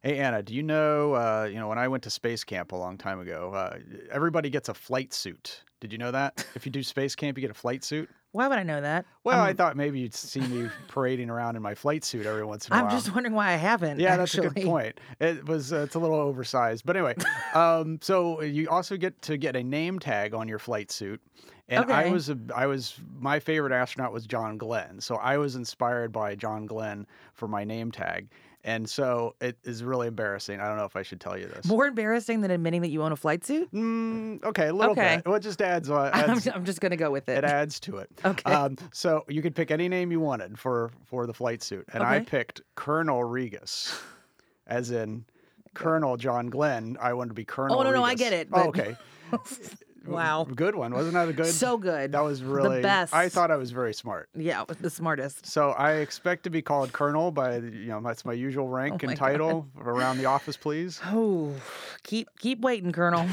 Hey Anna, do you know, when I went to space camp a long time ago, everybody gets a flight suit. Did you know that? If you do space camp, you get a flight suit. Why would I know that? Well, I thought maybe you'd see me parading around in my flight suit every once in a I'm while. just wondering why I haven't, Yeah, that's a good actually. point. It's a little oversized, but anyway. So you also get to get a name tag on your flight suit, and Okay. my favorite astronaut was John Glenn, so I was inspired by John Glenn for my name tag, and so it is really embarrassing. I don't know if I should tell you this. More embarrassing than admitting that you own a flight suit? Okay, a little Okay. bit. Well, it just I'm, I'm just going to go with it it. adds to it. Okay. So you could pick any name you wanted for the flight suit, and I Okay. picked Colonel Regas, as in Colonel John Glenn. I wanted to be Colonel. Oh, no, I Regas. get it, Oh, but- okay. Wow. Good one, wasn't that a good? So good. That was really The best. I thought I was very smart. Yeah, the smartest. So I expect to be called Colonel by that's my usual rank Oh my and title around the office, please. Oh, keep waiting, Colonel.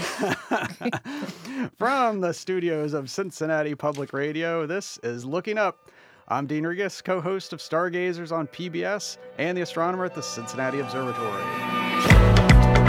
From the studios of Cincinnati Public Radio, this is Looking Up. I'm Dean Regas, co-host of Stargazers on PBS and the astronomer at the Cincinnati Observatory.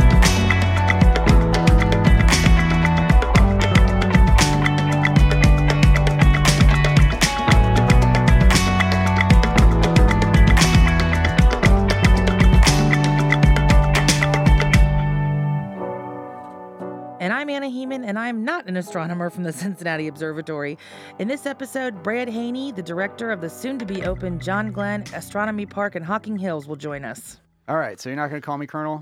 And I'm Anna Heeman, and I'm not an astronomer from the Cincinnati Observatory. In this episode, Brad Haney, the director of the soon-to-be-open John Glenn Astronomy Park in Hocking Hills, will join us. All right, so you're not going to call me Colonel?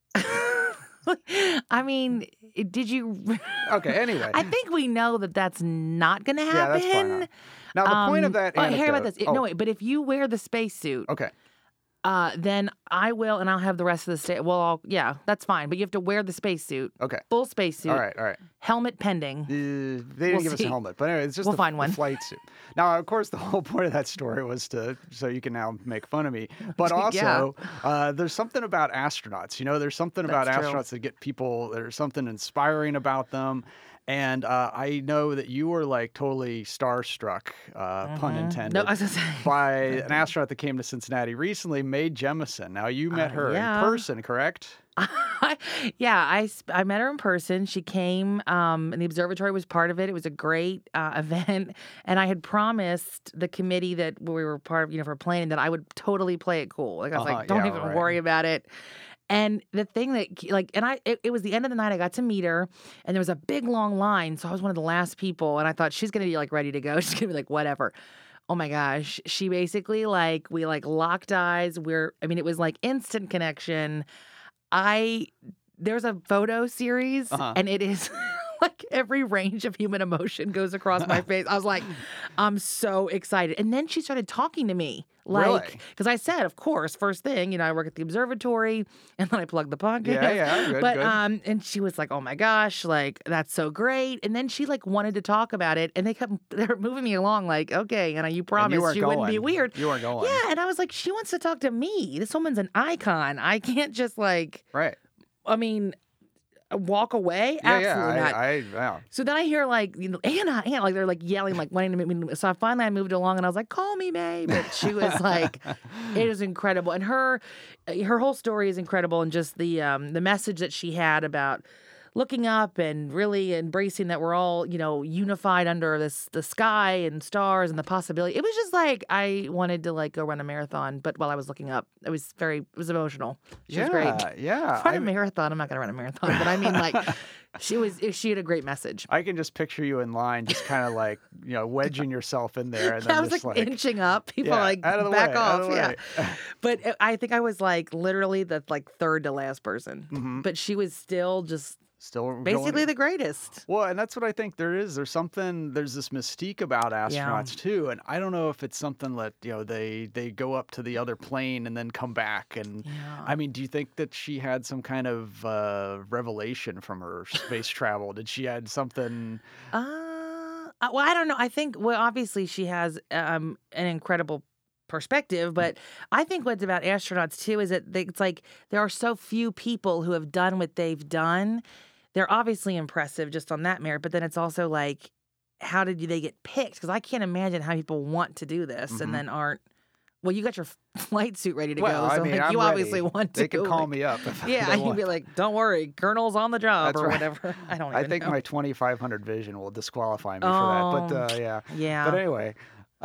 I mean, did you... Okay, anyway. I think we know that that's not going to happen. Yeah, that's fine. Now, the point of that Hear about anecdote- this. No, wait, but if you wear the spacesuit, Okay. then I will, and I'll have the rest of the state. Well, yeah, that's fine. But you have to wear the spacesuit, Okay. full spacesuit, All right. helmet pending. They didn't We'll give us see. a helmet, but anyway, it's just We'll the, find the one. flight suit. Now, of course, the whole point of that story was so you can now make fun of me. But also, there's something about astronauts. You know, there's something about That's true. astronauts that get people. There's something inspiring about them. And I know that you were like totally starstruck, pun intended, No, I was gonna say. by an astronaut that came to Cincinnati recently, Mae Jemison. Now, you met her yeah. in person, correct? Yeah, I met her in person. She came, and the observatory was part of it. It was a great event, and I had promised the committee that we were part of, for planning, that I would totally play it cool. Like I was like, don't yeah, even right. worry about it. And the thing that, it was the end of the night. I got to meet her, and there was a big long line. So I was one of the last people, and I thought she's gonna be like ready to go. She's gonna be like, whatever. Oh my gosh, she basically we locked eyes. It was like instant connection. There's a photo series, and it is like every range of human emotion goes across my face. I was like, I'm so excited. And then she started talking to me. Really? Because I said, of course, first thing, I work at the observatory, and then I plugged the podcast. Yeah, good, But good. and she was like, oh my gosh, that's so great. And then she wanted to talk about it, and they were moving me along, okay, Anna, you promised weren't she wouldn't be going. weird. You weren't going. Yeah, and I was like, she wants to talk to me. This woman's an icon. I can't just Right. walk away. Absolutely not. Yeah. So then I hear Anna, they're yelling, wanting to meet me. So I moved along, and I was like, call me Mae. But she was like, it is incredible. And her whole story is incredible. And just the message that she had about looking up and really embracing that we're all, unified under the sky and stars and the possibility. It was just I wanted to go run a marathon, but while I was looking up, it was emotional. She was great. Yeah. Run a marathon. I'm not going to run a marathon, but I mean, she had a great message. I can just picture you in line, just kind of wedging yourself in there, and then I was just inching up. People out of the back way, off. out of the Yeah. way. But I think I was literally the third to last person. Mm-hmm. But she was still just Still basically going. the greatest. Well, and that's what I think there is. There's this mystique about astronauts too, and I don't know if it's something that they go up to the other plane and then come back. And I mean, do you think that she had some kind of revelation from her space travel? Did she had something? Well, I don't know. I think obviously she has an incredible perspective, but I think what's about astronauts too is that it's there are so few people who have done what they've done. They're obviously impressive just on that merit, but then it's also how did they get picked? Because I can't imagine how people want to do this and then aren't Well, you got your flight suit ready to Well, go, I so mean, like I'm you obviously ready. want They to can call like, me up if yeah, they you'd want. be like, "Don't worry, Colonel's on the job" That's or right. whatever. I don't I even think know. my 2500 vision will disqualify me for that. But Oh, yeah. But yeah. anyway,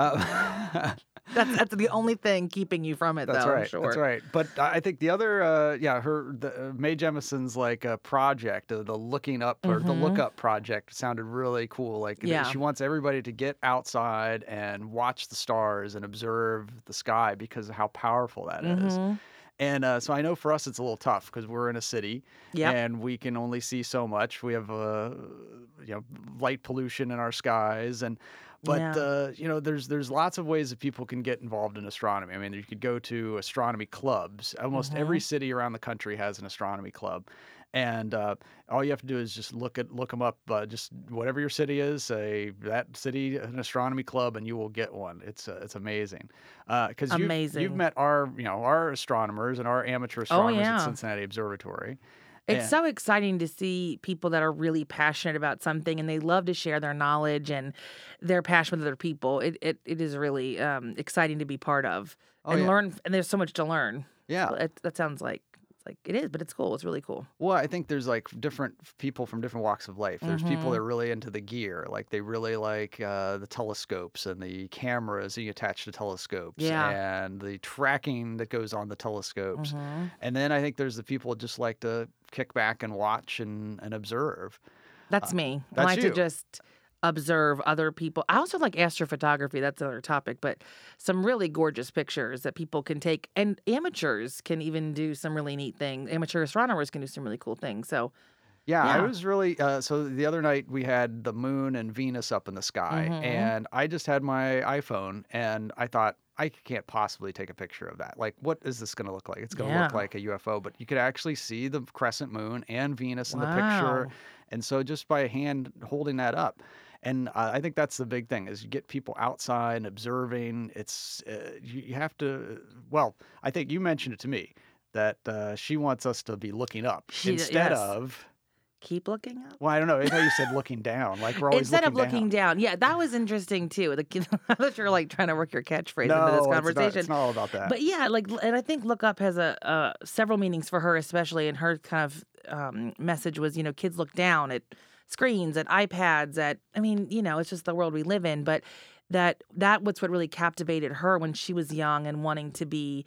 That's the only thing keeping you from it, That's though. I'm right. That's sure. right. But I think the other, Mae Jemison's like project, the looking up or the look Mm-hmm. up project sounded really cool. Like Yeah. she wants everybody to get outside and watch the stars and observe the sky because of how powerful that is. Mm-hmm. And so I know for us it's a little tough because we're in a city Yep. and we can only see so much. We have light pollution in our skies but Yeah. there's lots of ways that people can get involved in astronomy. I mean, you could go to astronomy clubs. Almost Mm-hmm. every city around the country has an astronomy club. And all you have to do is just look them up. Just whatever your city is, say that city an astronomy club, and you will get one. It's amazing because you've Amazing. met our astronomers and our amateur Oh, astronomers at yeah. Cincinnati Observatory. It's And so exciting to see people that are really passionate about something and they love to share their knowledge and their passion with other people. It is really exciting to be part of oh and yeah, learn. And there's so much to learn. yeah. That sounds like it's like it is, but it's cool. It's really cool. Well, I think there's like different people from different walks of life. There's people that Mm-hmm. are really into the gear, like they really like the telescopes and the cameras that you attach to telescopes Yeah. and the tracking that goes on the telescopes. Mm-hmm. And then I think there's the people that just like to kick back and watch and observe. That's me. I That's like to you. just observe other people. I also like astrophotography. That's another topic, but some really gorgeous pictures that people can take. And amateurs can even do some really neat things. Amateur astronomers can do some really cool things. So, Yeah, I yeah. was really so the other night we had the moon and Venus up in the sky, Mm-hmm. and I just had my iPhone, and I thought I can't possibly take a picture of that. Like, what is this going to look like? It's going to look Yeah. like a UFO, but you could actually see the crescent moon and Venus in the picture, Wow. and so just by hand holding that up. And I think that's the big thing is you get people outside and observing. It's you have to. Well, I think you mentioned it to me that she wants us to be looking up instead Yes. of Keep looking up. well, I don't know. I thought you said looking down. Like we're always Instead of looking looking down. down. Yeah, that was interesting too. I thought you were like trying to work your catchphrase into this No, it's not. conversation. It's not all about that. But yeah, like, and I think look up has a several meanings for her, especially, and her kind of message was, kids look down at screens, at iPads, I mean, it's just the world we live in. But that was what really captivated her when she was young and wanting to be,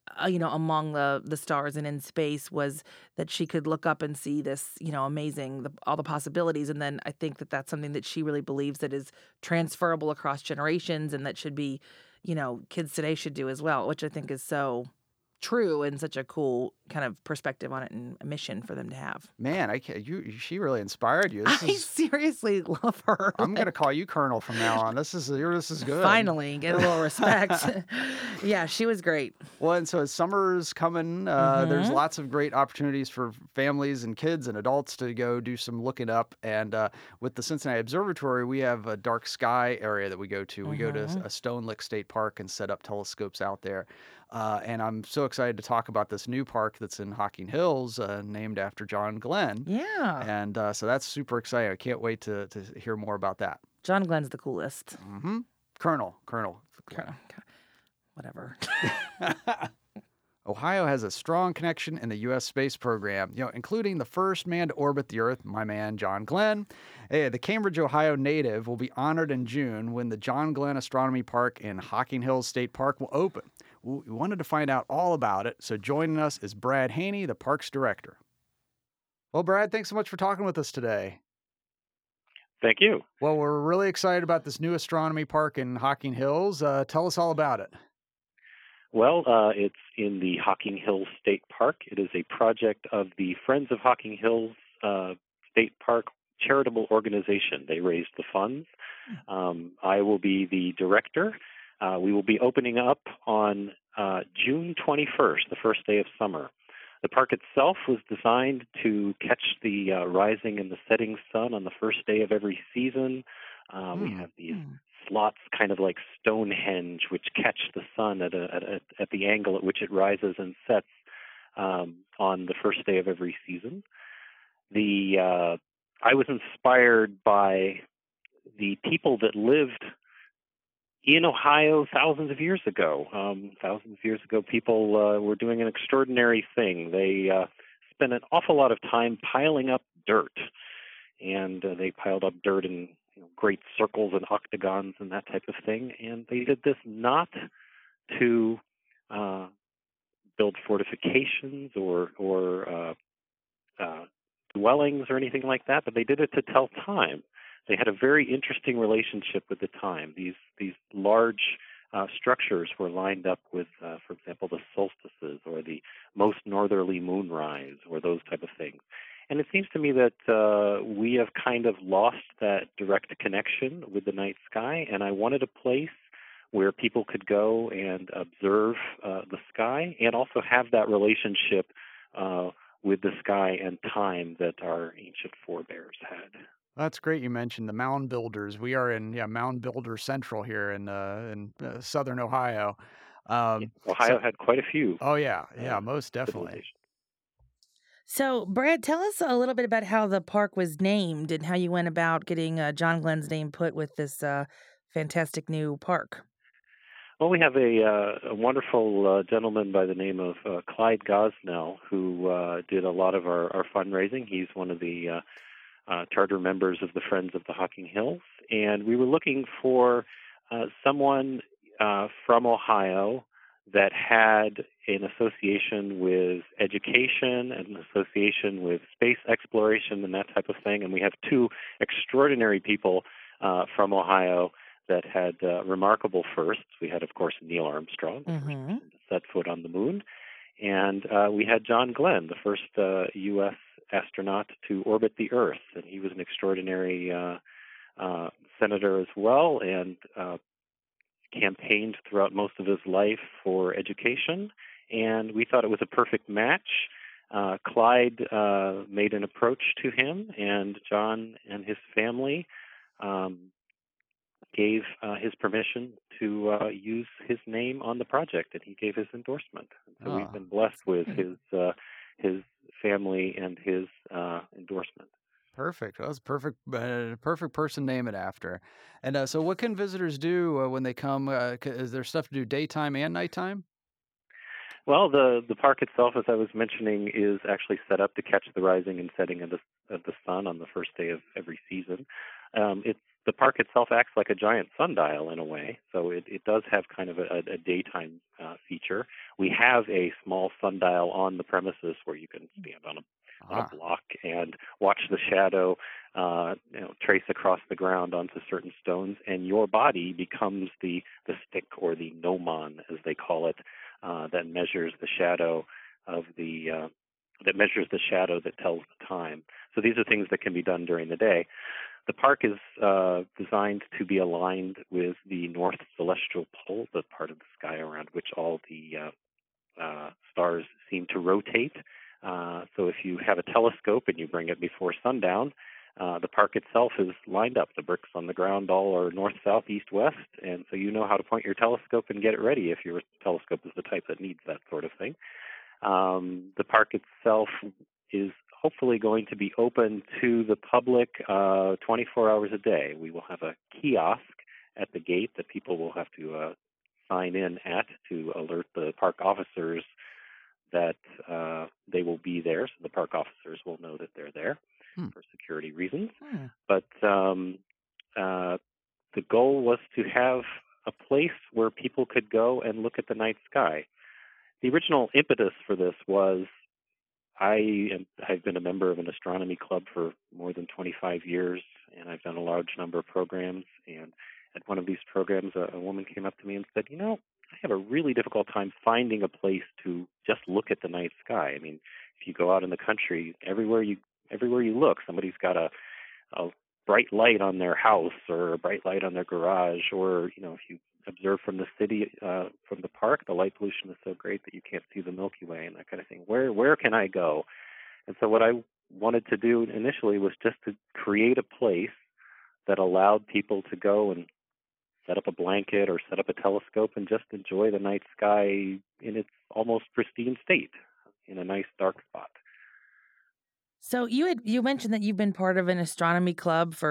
among the stars and in space was that she could look up and see this, amazing, all the possibilities. And then I think that that's something that she really believes that is transferable across generations and that should be, kids today should do as well, which I think is so true and such a cool kind of perspective on it and a mission for them to have. Man, I can't. She really inspired you. This I is. seriously love her. I'm gonna call you Colonel from now on. This is good. Finally, get a little respect. Yeah, she was great. Well, and so as summer's coming, there's Mm-hmm. lots of great opportunities for families and kids and adults to go do some looking up. And with the Cincinnati Observatory, we have a dark sky area that we go to. We go to Mm-hmm. a Stone Lick State Park and set up telescopes out there. And I'm so excited to talk about this new park that's in Hocking Hills, named after John Glenn. Yeah. And so that's super exciting. I can't wait to hear more about that. John Glenn's the coolest. Mm-hmm. Colonel. Okay. Whatever. Ohio has a strong connection in the U.S. space program, including the first man to orbit the Earth, my man, John Glenn. Hey, the Cambridge, Ohio native will be honored in June when the John Glenn Astronomy Park in Hocking Hills State Park will open. We wanted to find out all about it, so joining us is Brad Haney, the park's director. Well, Brad, thanks so much for talking with us today. Thank you. Well, we're really excited about this new astronomy park in Hocking Hills. Tell us all about it. Well, it's in the Hocking Hills State Park. It is a project of the Friends of Hocking Hills State Park charitable organization. They raised the funds. I will be the director. We will be opening up on June 21st, the first day of summer. The park itself was designed to catch the rising and the setting sun on the first day of every season. We have these slots, kind of like Stonehenge, which catch the sun at the angle at which it rises and sets on the first day of every season. I was inspired by the people that lived In Ohio, thousands of years ago, people were doing an extraordinary thing. They spent an awful lot of time piling up dirt, and they piled up dirt in great circles and octagons and that type of thing. And they did this not to build fortifications or dwellings or anything like that, but they did it to tell time. They had a very interesting relationship with the time. These large structures were lined up with, for example, the solstices or the most northerly moonrise or those type of things. And it seems to me that we have kind of lost that direct connection with the night sky, and I wanted a place where people could go and observe the sky and also have that relationship with the sky and time that our ancient forebears had. That's great you mentioned the mound builders. We are in Mound Builder Central here in southern Ohio. Ohio had quite a few. Oh yeah, most definitely. So, Brad, tell us a little bit about how the park was named and how you went about getting John Glenn's name put with this fantastic new park. Well, we have a wonderful gentleman by the name of Clyde Gosnell who did a lot of our fundraising. He's one of the charter members of the Friends of the Hocking Hills, and we were looking for someone from Ohio that had an association with education and an association with space exploration and that type of thing. And we have two extraordinary people from Ohio that had remarkable firsts. We had, of course, Neil Armstrong, the first person to set foot on the moon. And we had John Glenn, the first U.S. astronaut to orbit the Earth. And he was an extraordinary senator as well, and campaigned throughout most of his life for education. And we thought it was a perfect match. Clyde made an approach to him, and John and his family gave his permission to use his name on the project, and he gave his endorsement. And so we've been blessed with his family and his endorsement. Perfect. That was perfect. Perfect person to name it after. And so, what can visitors do when they come? Is there stuff to do daytime and nighttime? Well, the park itself, as I was mentioning, is actually set up to catch the rising and setting of the sun on the first day of every season. The park itself acts like a giant sundial in a way, so it does have kind of a daytime feature. We have a small sundial on the premises where you can stand on a block and watch the shadow trace across the ground onto certain stones, and your body becomes the stick or the gnomon, as they call it, that measures the shadow that tells the time. So these are things that can be done during the day. The park is designed to be aligned with the North Celestial Pole, the part of the sky around which all the stars seem to rotate. So if you have a telescope and you bring it before sundown, the park itself is lined up. The bricks on the ground all are north, south, east, west, and so you know how to point your telescope and get it ready if your telescope is the type that needs that sort of thing. The park itself is hopefully going to be open to the public 24 hours a day. We will have a kiosk at the gate that people will have to sign in at to alert the park officers that they will be there, so the park officers will know that they're there for security reasons. But the goal was to have a place where people could go and look at the night sky. The original impetus for this was I've been a member of an astronomy club for more than 25 years, and I've done a large number of programs. And at one of these programs, a woman came up to me and said, I have a really difficult time finding a place to just look at the night sky. I mean, if you go out in the country, everywhere you look, somebody's got a bright light on their house or a bright light on their garage, or if you observe from the city, from the park, the light pollution is so great that you can't see the Milky Way and that kind of thing. Where can I go? And so what I wanted to do initially was just to create a place that allowed people to go and set up a blanket or set up a telescope and just enjoy the night sky in its almost pristine state in a nice dark spot. So you mentioned that you've been part of an astronomy club for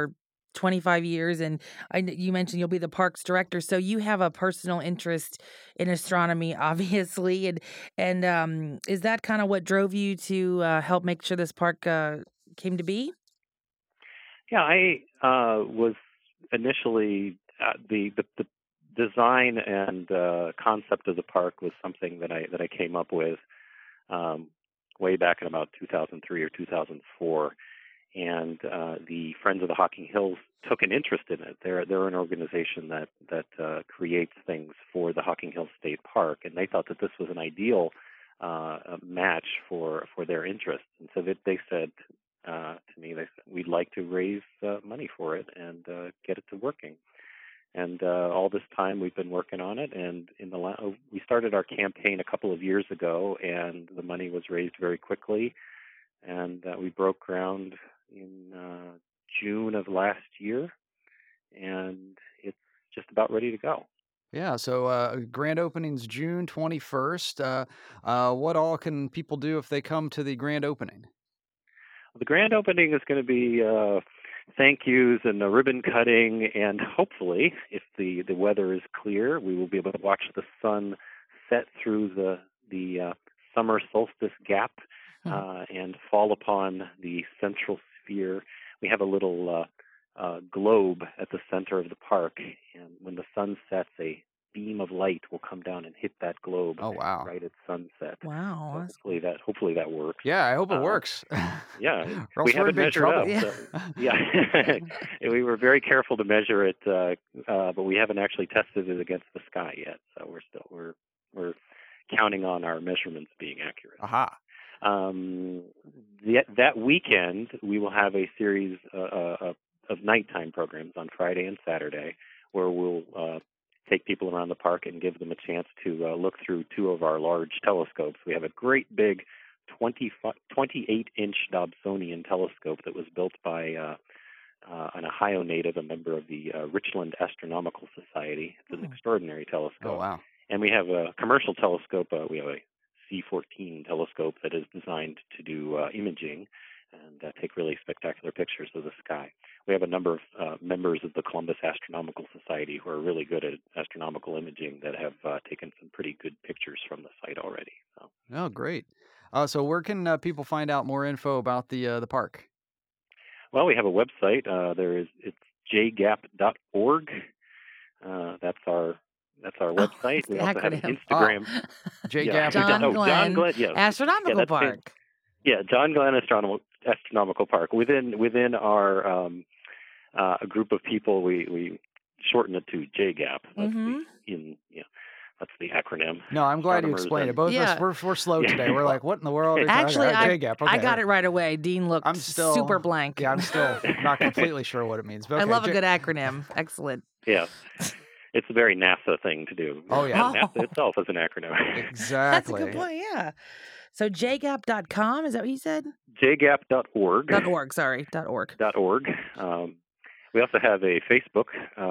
25 years, and you mentioned you'll be the parks director, so you have a personal interest in astronomy, obviously, and is that kind of what drove you to help make sure this park came to be? Yeah, I was initially the design and concept of the park was something that I came up with way back in about 2003 or 2004. And the Friends of the Hocking Hills took an interest in it. They're an organization that creates things for the Hocking Hills State Park, and they thought that this was an ideal match for their interests. And so they said to me, they said, we'd like to raise money for it and get it to working. And all this time we've been working on it, and we started our campaign a couple of years ago, and the money was raised very quickly, and we broke ground in June of last year, and it's just about ready to go. Yeah, so grand opening's June 21st. What all can people do if they come to the grand opening? The grand opening is going to be thank yous and a ribbon cutting, and hopefully, if the weather is clear, we will be able to watch the sun set through the summer solstice gap and fall upon the central sphere. We have a little globe at the center of the park, and when the sun sets, a beam of light will come down and hit that globe. Oh, wow. Right at sunset. Wow. So hopefully that works. Yeah, I hope it works. Yeah, we haven't measured up. Yeah. So, yeah. We were very careful to measure it, but we haven't actually tested it against the sky yet. So we're counting on our measurements being accurate. Aha. That weekend, we will have a series of nighttime programs on Friday and Saturday, where we'll take people around the park and give them a chance to look through two of our large telescopes. We have a great big 28-inch Dobsonian telescope that was built by an Ohio native, a member of the Richland Astronomical Society. It's an extraordinary telescope. Oh, wow. And we have a commercial telescope. We have a C14 telescope that is designed to do imaging and take really spectacular pictures of the sky. We have a number of members of the Columbus Astronomical Society who are really good at astronomical imaging that have taken some pretty good pictures from the site already. So. Oh, great. So where can people find out more info about the park? Well, we have a website. It's jgap.org. That's our website. We also have an Instagram. JGAP. John Glenn, yes. Astronomical Park. Yeah, John Glenn Astronomical Park. Within our a group of people, we shorten it to JGAP. That's the acronym. No, I'm glad you explained it. Both of us, we're slow today. We're like, what in the world? Actually, JGAP. Okay. I got it right away. Dean looked super blank. Yeah, I'm still not completely sure what it means. But okay, I love a good acronym. Excellent. Yeah. It's a very NASA thing to do. Oh, yeah. NASA itself is an acronym. Exactly. That's a good point, yeah. So jgap.com, is that what you said? jgap.org. .org. .org. We also have a Facebook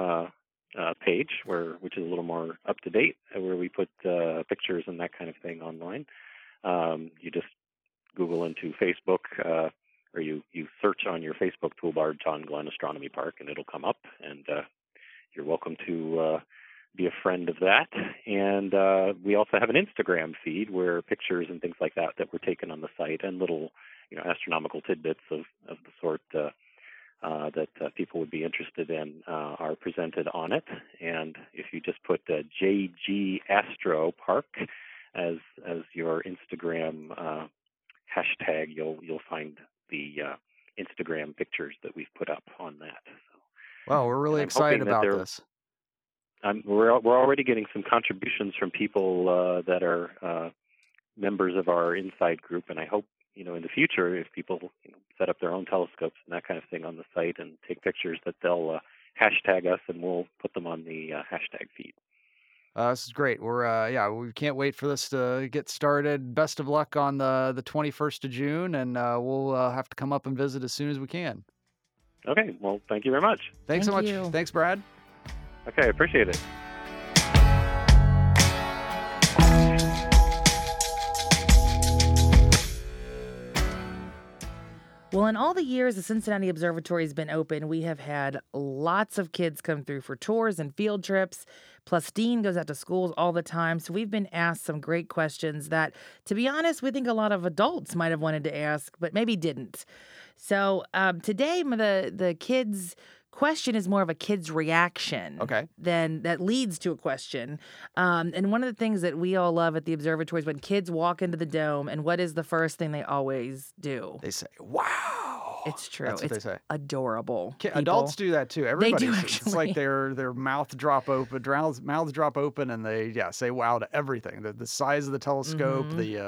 page which is a little more up to date, where we put pictures and that kind of thing online. You just Google into Facebook, or you search on your Facebook toolbar John Glenn Astronomy Park, and it'll come up, and you're welcome to be a friend of that. And we also have an Instagram feed where pictures and things like that were taken on the site, and little astronomical tidbits of the sort that people would be interested in are presented on it. And if you just put JG Astro Park as your Instagram hashtag, you'll find the Instagram pictures that we've put up on that. So, well, we're really excited about this. We're already getting some contributions from people that are members of our inside group, and I hope in the future, if people set up their own telescopes and that kind of thing on the site and take pictures, that they'll hashtag us, and we'll put them on the hashtag feed. This is great. We can't wait for this to get started. Best of luck on the 21st of June, and we'll have to come up and visit as soon as we can. Okay. Well, thank you very much. Thanks so much. Thanks, Brad. Okay, I appreciate it. Well, in all the years the Cincinnati Observatory has been open, we have had lots of kids come through for tours and field trips. Plus, Dean goes out to schools all the time. So we've been asked some great questions that, to be honest, we think a lot of adults might have wanted to ask, but maybe didn't. So today, the kids' question is more of a kid's reaction than that leads to a question. And one of the things that we all love at the observatory is when kids walk into the dome, and what is the first thing they always do? They say, wow. It's true. That's what it's they say. Adorable. Adults do that too. Everybody. They do, It's like their mouths drop open, and they say wow to everything. The size of the telescope,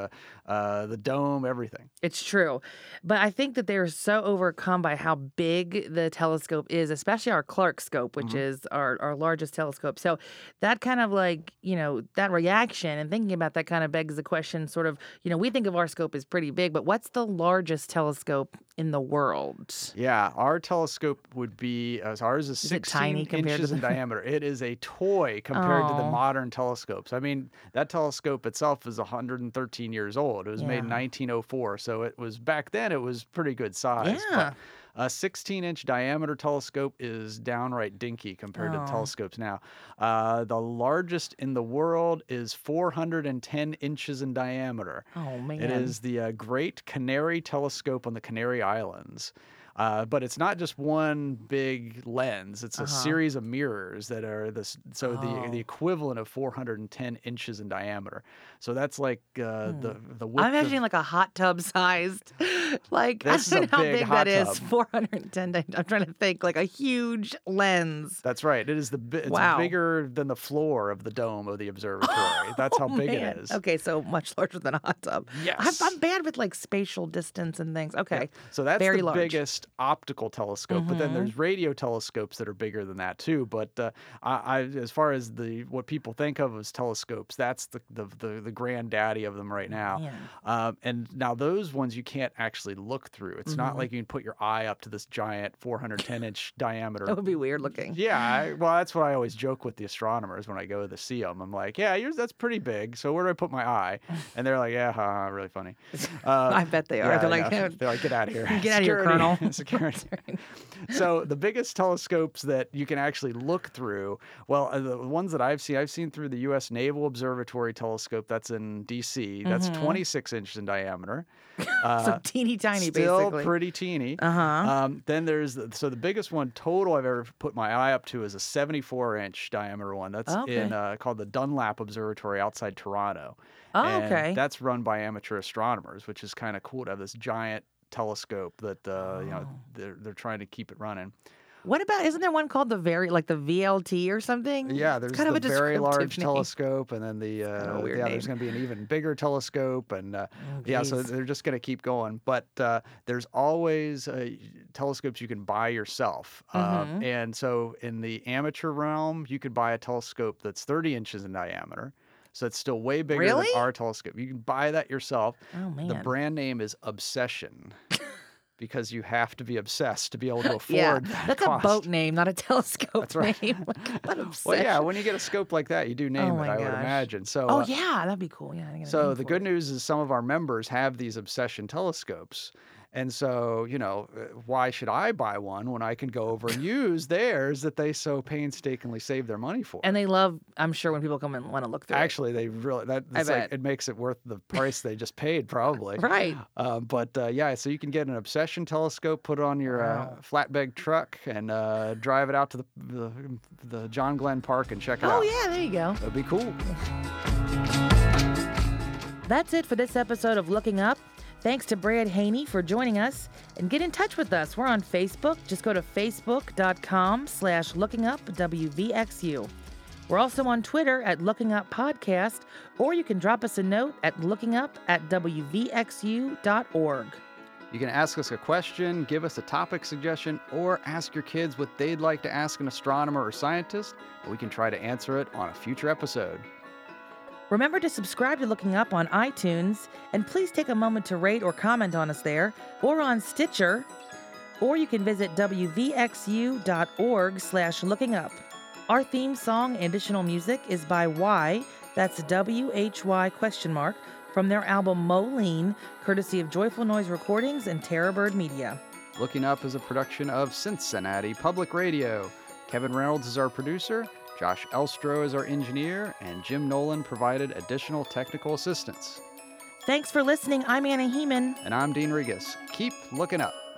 the dome, everything. It's true. But I think that they're so overcome by how big the telescope is, especially our Clark scope, which is our largest telescope. So that kind of that reaction and thinking about that kind of begs the question, sort of, we think of our scope as pretty big, but what's the largest telescope in the world? Yeah, our telescope would be, ours is 16 inches in diameter. It is a toy compared to the modern telescopes. I mean, that telescope itself is 113 years old. It was made in 1904, so back then it was pretty good size. Yeah. But a 16-inch diameter telescope is downright dinky compared to the telescopes now. The largest in the world is 410 inches in diameter. Oh, man. It is the Great Canary Telescope on the Canary Islands. But it's not just one big lens. It's a series of mirrors that are the equivalent of 410 inches in diameter. So that's like the width. I'm imagining like a hot tub sized. Like, I don't know how big that is. 410. I'm trying to think, like a huge lens. That's right. It is it's bigger than the floor of the dome of the observatory. That's how big it is. Okay, so much larger than a hot tub. Yes. I'm bad with like spatial distance and things. Okay. Yeah. So that's very the large. biggest optical telescope, but then there's radio telescopes that are bigger than that too. But as far as what people think of as telescopes, that's the granddaddy of them right now. And now those ones you can't actually look through. It's not like you can put your eye up to this giant 410-inch diameter. That would be weird looking. Yeah, well, that's what I always joke with the astronomers when I go to see them. I'm like, yeah, that's pretty big. So where do I put my eye? And they're like, yeah, really funny. I bet they are. Yeah, they're like, get out of here. Get out of here, Colonel. Security. So the biggest telescopes that you can actually look through, well, the ones that I've seen through the U.S. Naval Observatory telescope. That's in D.C. That's 26 inches in diameter. So teeny tiny, still basically. Pretty teeny. Then there's the biggest one total I've ever put my eye up to is a 74-inch diameter one. That's called the Dunlap Observatory outside Toronto. And that's run by amateur astronomers, which is kind of cool to have this giant telescope that they're trying to keep it running. What about, isn't there one called the VLT or something? Yeah, there's kind the of a very large name. telescope, and then there's going to be an even bigger telescope, and so they're just going to keep going. But there's always telescopes you can buy yourself, and so in the amateur realm, you could buy a telescope that's 30 inches in diameter. So it's still way bigger than our telescope. You can buy that yourself. Oh, man. The brand name is Obsession. Because you have to be obsessed to be able to afford that that's cost. A boat name, not a telescope that's right. name. Well, yeah, when you get a scope like that, you do name it, I would imagine. So, that'd be cool. Yeah. So the good news is some of our members have these Obsession telescopes. And so, why should I buy one when I can go over and use theirs that they so painstakingly save their money for? And they love, I'm sure, when people come and want to look through Actually, they really, it makes it worth the price they just paid, probably. Right. So you can get an Obsession telescope, put it on your flatbed truck, and drive it out to the John Glenn Park and check it out. Oh, yeah, there you go. That'd be cool. That's it for this episode of Looking Up. Thanks to Brad Haney for joining us, and get in touch with us. We're on Facebook. Just go to facebook.com/lookingupwvxu. We're also on Twitter at Looking Up Podcast, or you can drop us a note at lookingup@wvxu.org. You can ask us a question, give us a topic suggestion, or ask your kids what they'd like to ask an astronomer or scientist, and we can try to answer it on a future episode. Remember to subscribe to Looking Up on iTunes, and please take a moment to rate or comment on us there, or on Stitcher, or you can visit wvxu.org/lookingup. Our theme song and additional music is by Why, that's WHY ? from their album Moline, courtesy of Joyful Noise Recordings and Terrorbird Media. Looking Up is a production of Cincinnati Public Radio. Kevin Reynolds is our producer, Josh Elstro is our engineer, and Jim Nolan provided additional technical assistance. Thanks for listening. I'm Anna Heeman. And I'm Dean Regas. Keep looking up.